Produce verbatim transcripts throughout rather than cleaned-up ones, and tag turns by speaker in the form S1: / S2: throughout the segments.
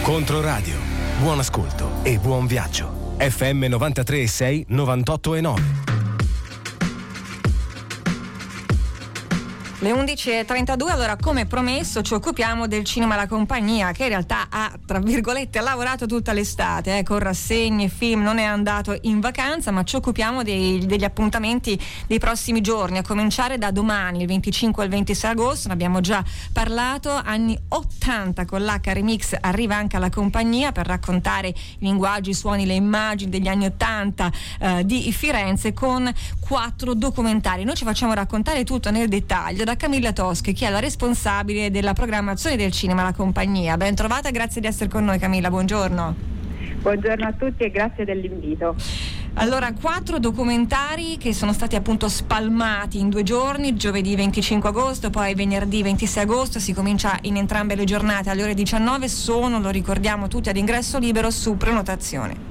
S1: Controradio. Buon ascolto e buon viaggio. F M novantatré e sei, novantotto e nove.
S2: Le undici e trentadue, allora come promesso ci occupiamo del cinema La Compagnia, che in realtà ha, tra virgolette, lavorato tutta l'estate, eh, con rassegne, film, non è andato in vacanza, ma ci occupiamo dei, degli appuntamenti dei prossimi giorni, a cominciare da domani, il venticinque e il ventisei agosto, ne abbiamo già parlato, anni ottanta con l'H Remix arriva anche alla Compagnia per raccontare i linguaggi, i suoni, le immagini degli anni ottanta eh, di Firenze con quattro documentari. Noi ci facciamo raccontare tutto nel dettaglio da Camilla Toschi, che è la responsabile della programmazione del cinema La Compagnia. Ben trovata, grazie di essere con noi Camilla, buongiorno.
S3: Buongiorno a tutti e grazie dell'invito.
S2: Allora, quattro documentari che sono stati appunto spalmati in due giorni, giovedì venticinque agosto, poi venerdì ventisei agosto, si comincia in entrambe le giornate alle ore diciannove, sono, lo ricordiamo tutti, ad ingresso libero su prenotazione.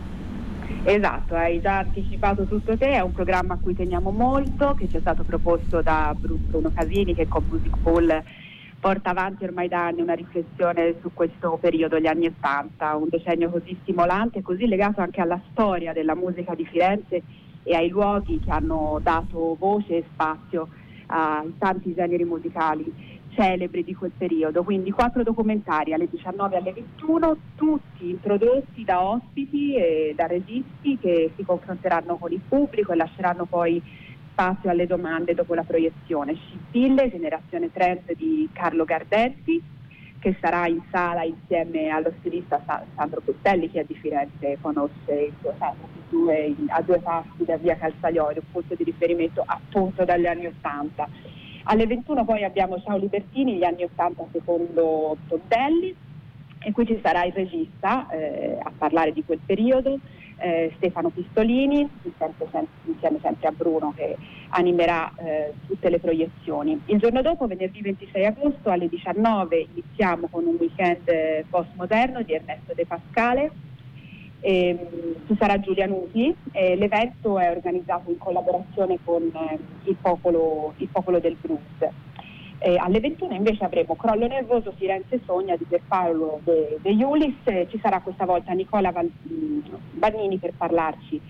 S3: Esatto, hai già anticipato tutto te, è un programma a cui teniamo molto, che ci è stato proposto da Bruno Casini, che con Music Pool porta avanti ormai da anni una riflessione su questo periodo, gli anni Ottanta, un decennio così stimolante e così legato anche alla storia della musica di Firenze e ai luoghi che hanno dato voce e spazio a tanti generi musicali celebri di quel periodo. Quindi quattro documentari alle diciannove e alle ventuno, tutti introdotti da ospiti e da registi che si confronteranno con il pubblico e lasceranno poi spazio alle domande dopo la proiezione. Scintille, Generazione Trend di Carlo Gardetti, che sarà in sala insieme allo stilista Sandro Costelli, che è di Firenze, conosce il suo centro due, a due passi da via Calzaioli, un punto di riferimento appunto dagli anni Ottanta. Alle ventuno poi abbiamo Ciao Libertini, gli anni Ottanta secondo Tondelli, e qui ci sarà il regista eh, a parlare di quel periodo, eh, Stefano Pistolini, sempre, sempre, insieme sempre a Bruno, che animerà eh, tutte le proiezioni. Il giorno dopo, venerdì ventisei agosto, alle diciannove, iniziamo con un weekend eh, postmoderno di Ernesto De Pascale. E, ci sarà Giulia Nuti e l'evento è organizzato in collaborazione con eh, il, popolo, il popolo del blues. E alle ventuno invece avremo Crollo Nervoso, Firenze Sogna di Pierpaolo De, De Iulis. Ci sarà questa volta Nicola Val, Bannini per parlarci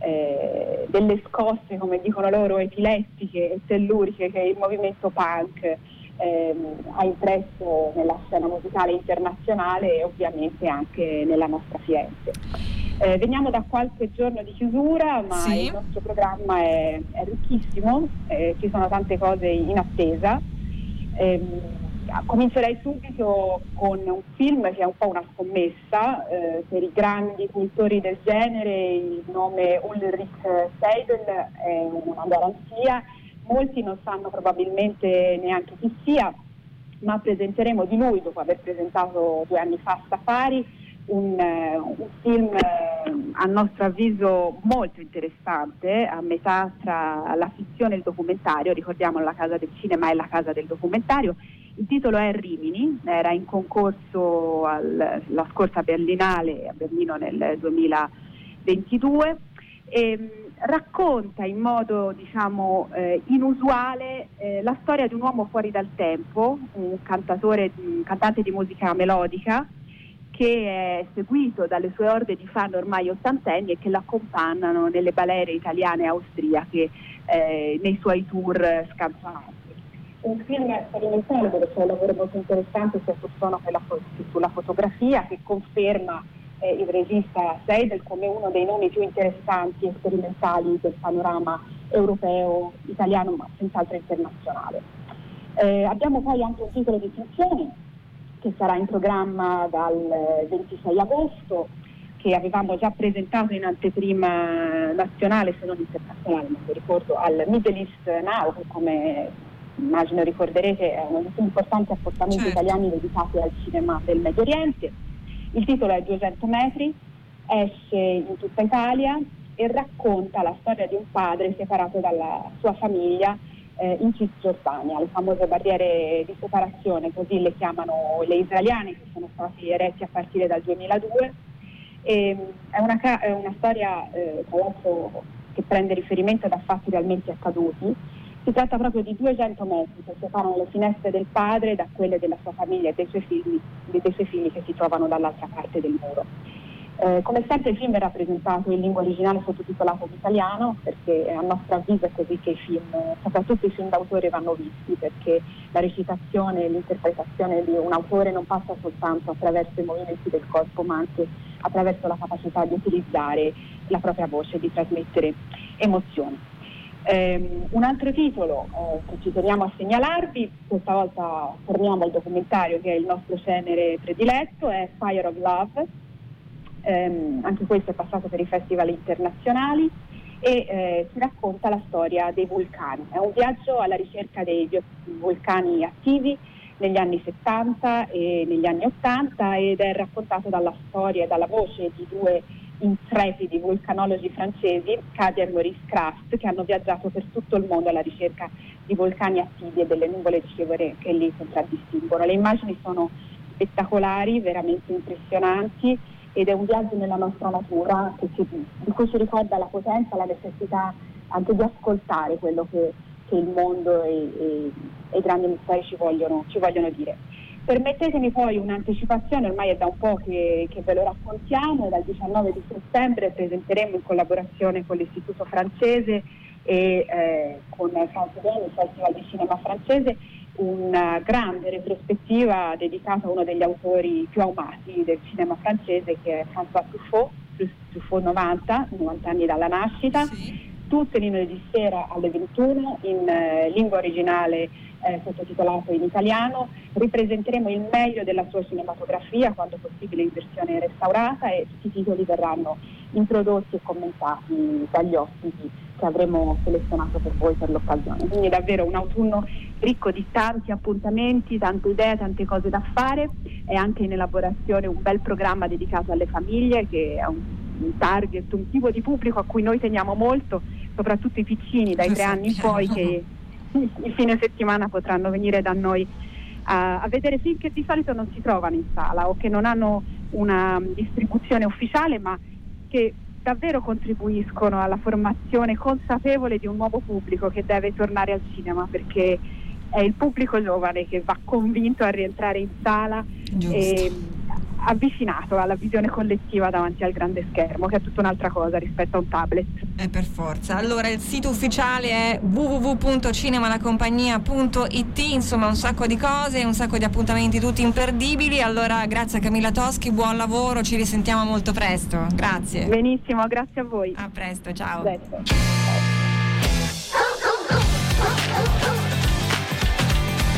S3: eh, delle scosse, come dicono loro, epilettiche e telluriche che il movimento punk Ehm, ha impresso nella scena musicale internazionale e ovviamente anche nella nostra Firenze. Eh, veniamo da qualche giorno di chiusura, ma sì, il nostro programma è, è ricchissimo, eh, ci sono tante cose in attesa. Eh, comincerei subito con un film che è un po' una scommessa eh, per i grandi cultori del genere. Il nome Ulrich Seidel è una garanzia. Molti non sanno probabilmente neanche chi sia, ma presenteremo di lui, dopo aver presentato due anni fa Safari, un, un film eh, a nostro avviso molto interessante, a metà tra la fizione e il documentario. Ricordiamo, la Casa del Cinema è la casa del documentario. Il titolo è Rimini, era in concorso al, la scorsa Berlinale a Berlino nel duemilaventidue. E, racconta in modo diciamo eh, inusuale eh, la storia di un uomo fuori dal tempo, un cantatore, un cantante di musica melodica che è seguito dalle sue orde di fan ormai ottantenni e che l'accompagnano nelle balere italiane e austriache eh, nei suoi tour scanzonati. Un film sperimentale dove c'è un lavoro molto interessante sia sul suono che, la, che sulla fotografia, che conferma il regista Seidel come uno dei nomi più interessanti e sperimentali del panorama europeo, italiano, ma senz'altro internazionale. Eh, abbiamo poi anche un titolo di finzione che sarà in programma dal ventisei agosto, che avevamo già presentato in anteprima nazionale, se non internazionale, non mi ricordo, al Middle East Now, che come immagino ricorderete è uno dei più importanti appuntamenti certo. italiani dedicati al cinema del Medio Oriente. Il titolo è duecento metri, esce in tutta Italia e racconta la storia di un padre separato dalla sua famiglia eh, in Cisgiordania, le famose barriere di separazione, così le chiamano le israeliane, che sono stati eretti a partire dal duemiladue. E, è, una, è una storia eh, tra l'altro che prende riferimento da fatti realmente accaduti Si tratta proprio di duecento metri che separano le finestre del padre da quelle della sua famiglia e dei suoi figli, dei suoi figli che si trovano dall'altra parte del muro. Eh, come sempre il film è rappresentato in lingua originale sottotitolato in italiano, perché a nostro avviso è così che i film, soprattutto i film d'autore, vanno visti, perché la recitazione e l'interpretazione di un autore non passa soltanto attraverso i movimenti del corpo, ma anche attraverso la capacità di utilizzare la propria voce, di trasmettere emozioni. Um, un altro titolo uh, che ci teniamo a segnalarvi, questa volta torniamo al documentario che è il nostro genere prediletto, è Fire of Love. Um, anche questo è passato per i festival internazionali e eh, si racconta la storia dei vulcani. È un viaggio alla ricerca dei vulcani attivi negli anni settanta e negli anni ottanta ed è raccontato dalla storia e dalla voce di due intrepidi vulcanologi francesi, Kadia e Maurice Krafft, che hanno viaggiato per tutto il mondo alla ricerca di vulcani attivi e delle nuvole di scivore che li contraddistinguono. Le immagini sono spettacolari, veramente impressionanti, ed è un viaggio nella nostra natura che ci, di cui ci ricorda la potenza, la necessità anche di ascoltare quello che, che il mondo e, e, e i grandi misteri ci vogliono, ci vogliono dire. Permettetemi poi un'anticipazione, ormai è da un po' che, che ve lo raccontiamo, dal diciannove di settembre presenteremo in collaborazione con l'Istituto francese e eh, con France Bien, il Festival di Cinema francese, una grande retrospettiva dedicata a uno degli autori più amati del cinema francese, che è François Truffaut, Truffaut novanta, novanta anni dalla nascita, sì. Tutte le lunedì di sera alle ventuno in eh, lingua originale eh, sottotitolato in italiano. Ripresenteremo il meglio della sua cinematografia, quando possibile in versione restaurata, e tutti i titoli verranno introdotti e commentati dagli ospiti che avremo selezionato per voi per l'occasione. Quindi davvero un autunno ricco di tanti appuntamenti, tante idee, tante cose da fare. È anche in elaborazione un bel programma dedicato alle famiglie, che è un, un target, un tipo di pubblico a cui noi teniamo molto, soprattutto i piccini dai tre anni in poi, che il fine settimana potranno venire da noi a, a vedere film che di solito non si trovano in sala o che non hanno una distribuzione ufficiale, ma che davvero contribuiscono alla formazione consapevole di un nuovo pubblico che deve tornare al cinema, perché è il pubblico giovane che va convinto a rientrare in sala e avvicinato alla visione collettiva davanti al grande schermo, che è tutta un'altra cosa rispetto a un tablet.
S2: Eh, per forza. Allora il sito ufficiale è w w w punto cinemalacompagnia punto i t, insomma un sacco di cose, un sacco di appuntamenti tutti imperdibili. Allora grazie a Camilla Toschi, buon lavoro, ci risentiamo molto presto. Grazie.
S3: Benissimo, grazie a voi.
S2: A presto, ciao.
S3: Presto.